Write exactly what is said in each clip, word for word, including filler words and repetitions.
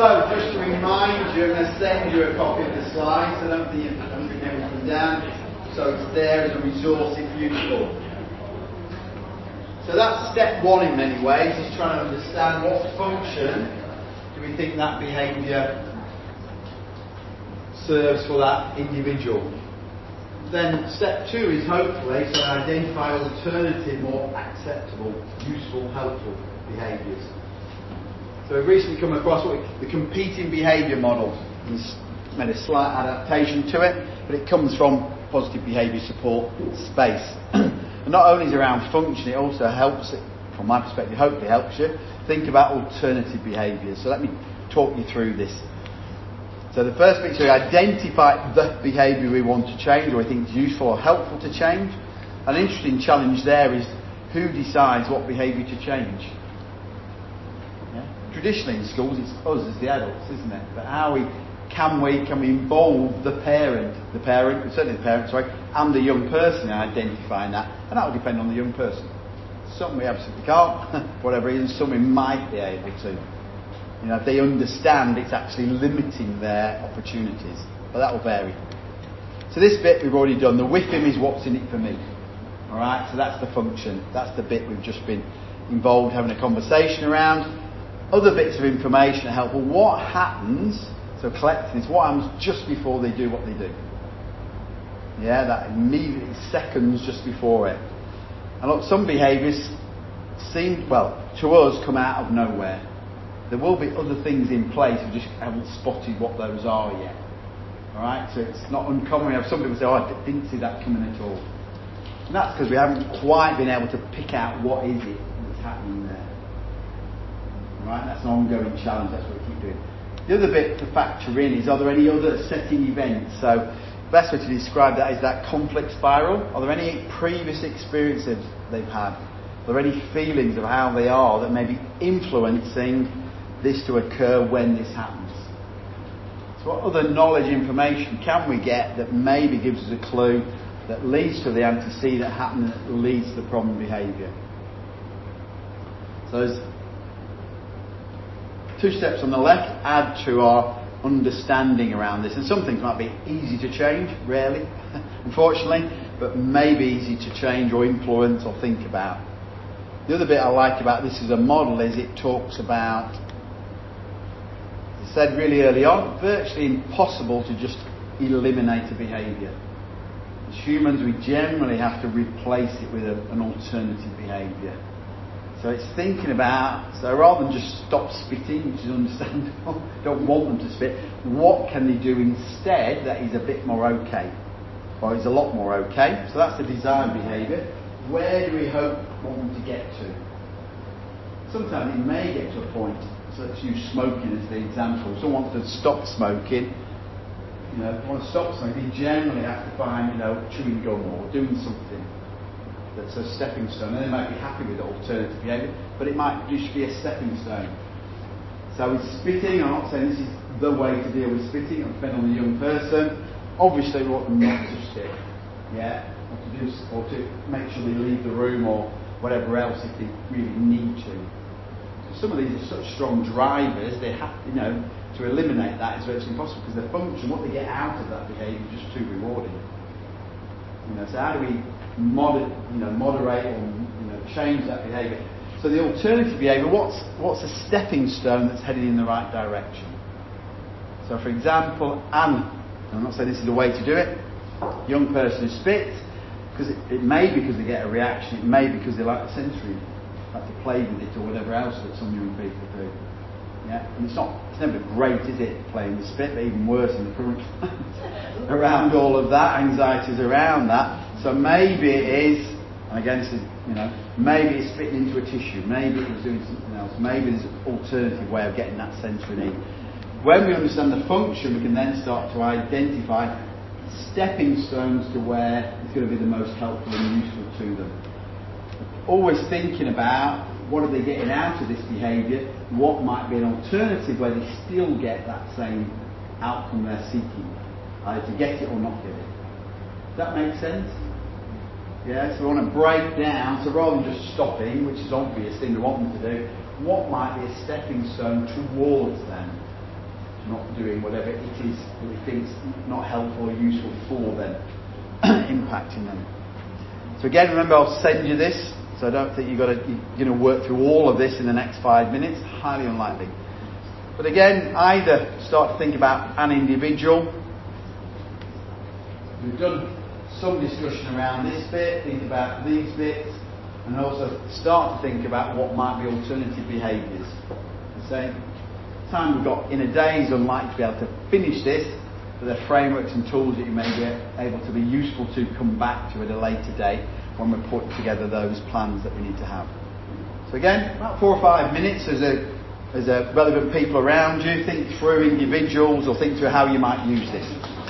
So, just to remind you, I'm going to send you a copy of the slides. I don't think I've written everything down, so it's there as a resource if useful. So that's step one in many ways, is trying to understand what function do we think that behaviour serves for that individual. Then step two is hopefully to identify alternative, more acceptable, useful, helpful behaviours. So we've recently come across what we, the competing behaviour model. He's made a slight adaptation to it, but it comes from positive behaviour support space. And not only is it around function, it also helps, it, from my perspective, hopefully helps you think about alternative behaviours. So let me talk you through this. So the first bit is to identify the behaviour we want to change, or we think is useful or helpful to change. An interesting challenge there is who decides what behaviour to change. Traditionally in schools it's us as the adults, isn't it? But how we can we can we involve the parent, the parent, certainly the parent, sorry, and the young person in identifying that, and that will depend on the young person. Some we absolutely can't, for whatever reason. Some we might be able to. You know, if they understand it's actually limiting their opportunities, but that will vary. So this bit we've already done. The with him is what's in it for me. All right, so that's the function. That's the bit we've just been involved having a conversation around. Other bits of information are helpful. What happens, so collecting is what happens just before they do what they do. Yeah, that immediately seconds just before it. And look, some behaviours seem, well, to us, come out of nowhere. There will be other things in place, we just haven't spotted what those are yet. Alright, so it's not uncommon. We have some people say, oh, I didn't see that coming at all. And that's because we haven't quite been able to pick out what is it that's happening there. Right, that's an ongoing challenge, that's what we keep doing. The other bit to factor in is, are there any other setting events? So the best way to describe that is that conflict spiral. Are there any previous experiences they've had? Are there any feelings of how they are that may be influencing this to occur when this happens? So what other knowledge, information can we get that maybe gives us a clue that leads to the antecedent happening, that leads to the problem behaviour? So there's two steps on the left add to our understanding around this, and some things might be easy to change, rarely, unfortunately, but maybe easy to change or influence or think about. The other bit I like about this as a model is it talks about, as I said really early on, virtually impossible to just eliminate a behaviour. As humans, we generally have to replace it with a, an alternative behaviour. So it's thinking about, so rather than just stop spitting, which is understandable, don't want them to spit, what can they do instead that is a bit more okay? Or is a lot more okay? So that's the desired behaviour. Where do we hope want them to get to? Sometimes it may get to a point, so let's use smoking as the example. Someone wants to stop smoking, you know, if they want to stop smoking, they generally have to find, you know, chewing gum or doing something that's a stepping stone, and they might be happy with the alternative behaviour, but it might just be a stepping stone. So with spitting, I'm not saying this is the way to deal with spitting, it'll depend on the young person. Obviously we want them not to spit, yeah, or to, do, or to make sure they leave the room or whatever else if they really need to. So some of these are such strong drivers, they have, you know, to eliminate that is virtually impossible, because the function, what they get out of that behaviour is just too rewarding. You know, so how do we Moder, you know, moderate or you know, change that behaviour? So the alternative behaviour, what's what's a stepping stone that's headed in the right direction? So for example, and I'm not saying this is the way to do it, young person who spits, because it, it may be because they get a reaction, it may be because they like the sensory, like to play with it or whatever else that some young people do. Yeah, and it's not, it's never great, is it, playing with spit, but even worse in the current around all of that, anxieties around that. So maybe it is, and again this is, you know, maybe it's spitting into a tissue, maybe it was doing something else, maybe there's an alternative way of getting that sensory need. When we understand the function, we can then start to identify stepping stones to where it's going to be the most helpful and useful to them. Always thinking about what are they getting out of this behaviour, what might be an alternative where they still get that same outcome they're seeking, either to get it or not get it. Does that make sense? Yeah, so we want to break down, so rather than just stopping, which is obvious thing we want them to do, what might be a stepping stone towards them? not doing whatever it is that we think is not helpful or useful for them, impacting them. So again, remember, I'll send you this, so I don't think you've got to, you're going to work through all of this in the next five minutes. Highly unlikely. But again, either start to think about an individual. We've done some discussion around this bit, think about these bits, and also start to think about what might be alternative behaviours. The same time we've got in a day is unlikely to be able to finish this, but there are frameworks and tools that you may be able to be useful to come back to at a later date when we're putting together those plans that we need to have. So again, about four or five minutes as a as a relevant people around you, think through individuals or think through how you might use this.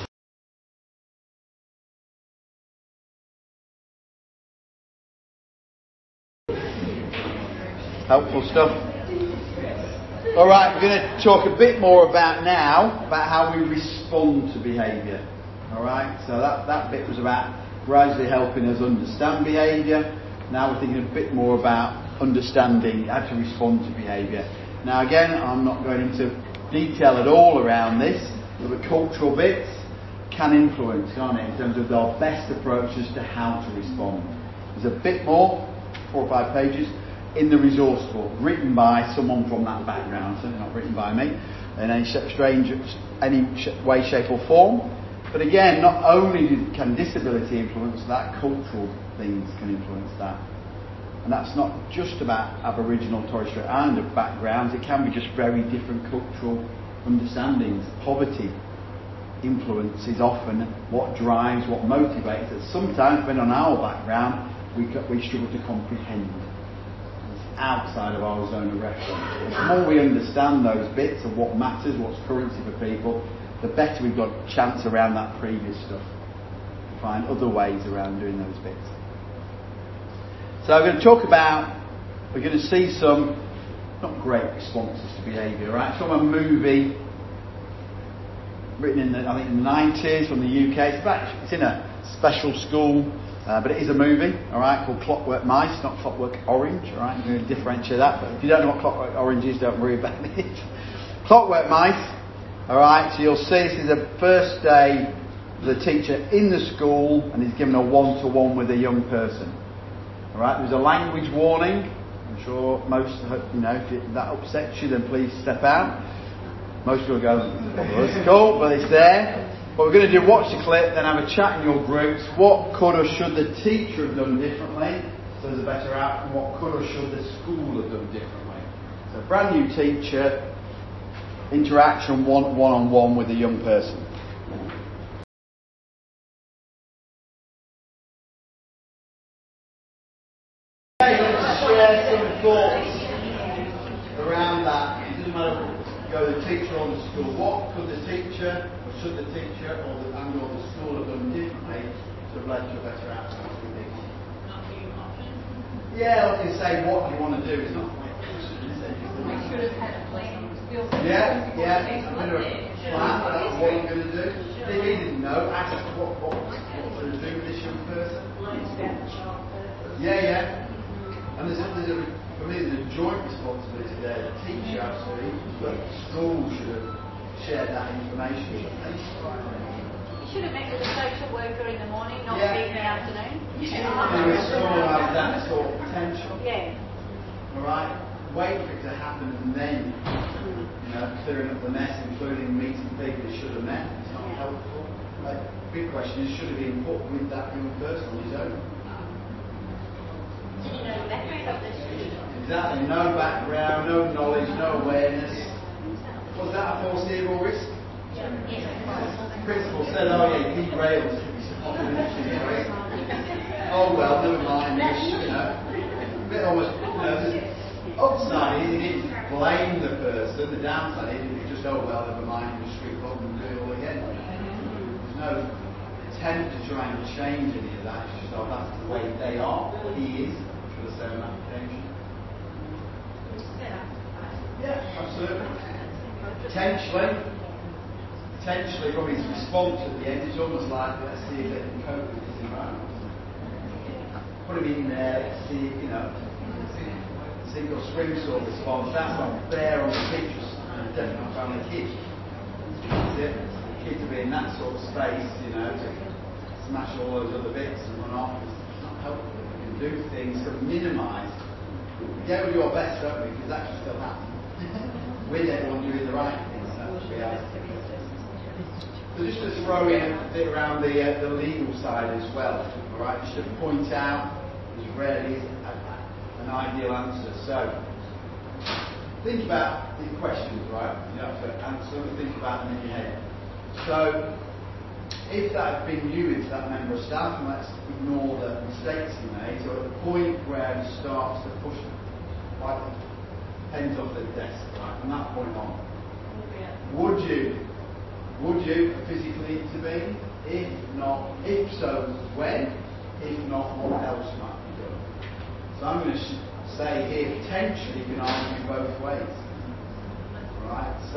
Helpful stuff. Alright, we're going to talk a bit more about now, about how we respond to behaviour. Alright, so that, that bit was about gradually helping us understand behaviour. Now we're thinking a bit more about understanding how to respond to behaviour. Now again, I'm not going into detail at all around this, but the cultural bits can influence, can't it, in terms of our best approaches to how to respond. There's a bit more, four or five pages, in the resource book, written by someone from that background, certainly not written by me, in any strange, any way, shape or form. But again, not only can disability influence that, cultural things can influence that. And that's not just about Aboriginal Torres Strait Islander backgrounds, it can be just very different cultural understandings. Poverty influences often what drives, what motivates us. Sometimes, depending on our background, we, we struggle to comprehend. Outside of our zone of reference. The more we understand those bits of what matters, what's currency for people, the better we've got a chance around that previous stuff to find other ways around doing those bits. So we're going to talk about, we're going to see some not great responses to behaviour, right? From a movie written in the, I think in the nineties from the U K. It's, about, it's in a special school. Uh, but it is a movie, alright, called Clockwork Mice, not Clockwork Orange, alright, I'm going to differentiate that, but if you don't know what Clockwork Orange is, don't worry about it. Clockwork Mice, alright, so you'll see this is the first day the teacher in the school and he's given a one-to-one with a young person. Alright, there's a language warning, I'm sure most, you know, if it, that upsets you, then please step out. Most people go, it's cool, but it's there. What we're going to do, watch the clip, then have a chat in your groups. What could or should the teacher have done differently so there's a better outcome? What could or should the school have done differently? So brand new teacher, interaction one, one-on-one with a young person. Okay, let's share some thoughts around that. It doesn't matter if you go the teacher or the school. What could the teacher should the teacher or the, and or the school have done differently to have led to a better outcome? Yeah, I was going to say, what do you want to do? It's not quite question, is it? We should have had a plan. Yeah, yeah, it's a bit of a plan about what you're going to do. If you didn't know, ask what, what, what we're going to do with this young person. Yeah, yeah. And there's a, there's a, for me, there's a joint responsibility there. The teacher, absolutely, but the school should have share that information. You should have met with a social worker in the morning, not yeah. in the afternoon. Yeah. Anyway, school has that sort of potential. Yeah. Alright? Wait for it to happen and then, you know, clearing up the mess, including meeting people that should have met. It's not yeah. helpful. Like, big question is, should it be put with that young person on his own? Do you know the background of this? Exactly. No background, no knowledge, no awareness. Was that a foreseeable risk? Yes. The principal said, oh yeah, keep rails. Oh well, never mind. Just, you know, a bit almost, you know, the upside is he didn't blame the person. The downside is he just, oh well, never mind, just sweep up and do it all again. There's no attempt to try and change any of that. It's just, oh, that's the way they are. He is. Should have said an application. Yeah, absolutely. Potentially, potentially from his response at the end, it's almost like, let's see if they can cope with this environment. Put him in there, let's see, you know, sink or swim sort of response. That's not fair on the teachers, and definitely not on the kids. it. The kids will be in that sort of space, you know, to smash all those other bits and run off. It's not helpful. We can do things to minimise. We go do our best, don't we? Because that can still happen. With everyone doing the right things, that's the reality. So just to throw in a bit around the, uh, the legal side as well, all right, just to point out, there's rarely a, an ideal answer. So think about the questions, right? You have to answer them, think about them in your head. So if that had been you, it's that member of staff, and let's ignore the mistakes you made, so at the point where it starts to push like pens off the desk, right, from that point on, would you Would you physically intervene? If not, if so, when? If not, what else might be done? So I'm going to sh- say here, potentially you can argue both ways. Right? So,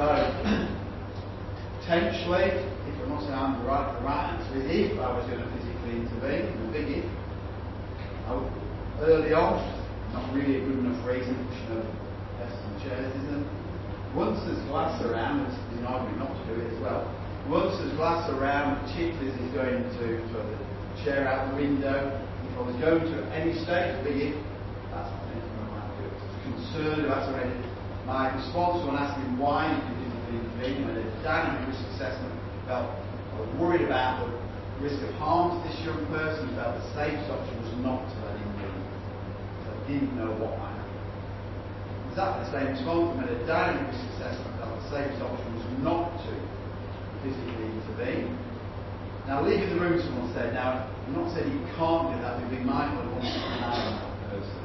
potentially, if I'm not saying I'm the right, the right answer is if I was going to physically intervene, the big if, I would, early on, not really a good enough reason, pushing over desks and chairs, isn't it? Once there's glass around, there's an argument not to do it as well. Once there's glass around, particularly as he's going to throw the chair out the window, if I was going to at any stage, big if, that's what I might do. Concerned about already. My response when asking why you could physically intervene, when a dynamic risk assessment felt I was worried about the risk of harm to this young person, felt the safest option was not to let him leave. So I didn't know what might happen. Exactly the same response when a dynamic risk assessment felt the safest option was not to physically intervene. Now, leaving the room, someone said, now, I'm not saying you can't do that, but be mindful of what's going on with that person.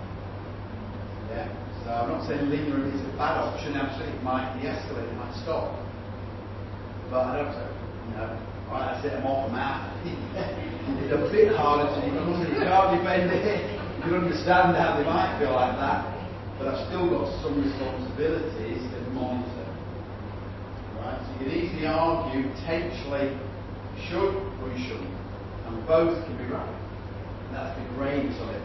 Yeah, so I'm not saying leaving the room is a bad option, absolutely, it might de-escalate, it might stop. But I don't say, you know, right, that's it, I'm off, I'm out. It's a bit harder to, you can't defend it, you can understand how they might feel like that. But I've still got some responsibilities to monitor. Right? So you can easily argue potentially you should or you shouldn't. And both can be right. And that's the grades of it.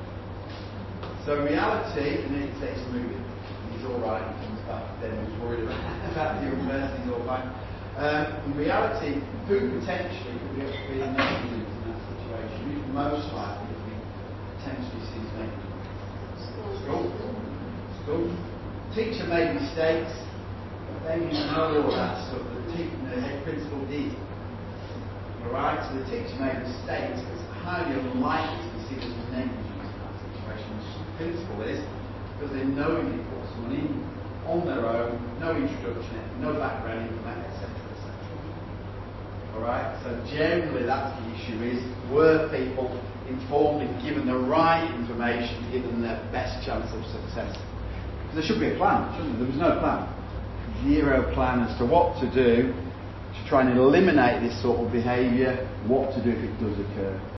So in reality, and then it takes moving. He's alright, he comes back, then he's worried about, about the young person, he's alright. Um, in reality, who potentially could be, be negligent in that situation? Who's most likely to be potentially sees negligent? School. School. Teacher made mistakes, but they didn't know all that stuff. The, te- the head principal did. Alright, so the teacher made mistakes, but it's highly unlikely to be seen as negligent in that situation. The principal is because they knowingly put someone in on their own, no introduction, no background information, et cetera, et cetera. Alright, so generally that's the issue is were people informed and given the right information, given the best chance of success? There should be a plan, shouldn't there? There was no plan. Zero plan as to what to do to try and eliminate this sort of behaviour, what to do if it does occur.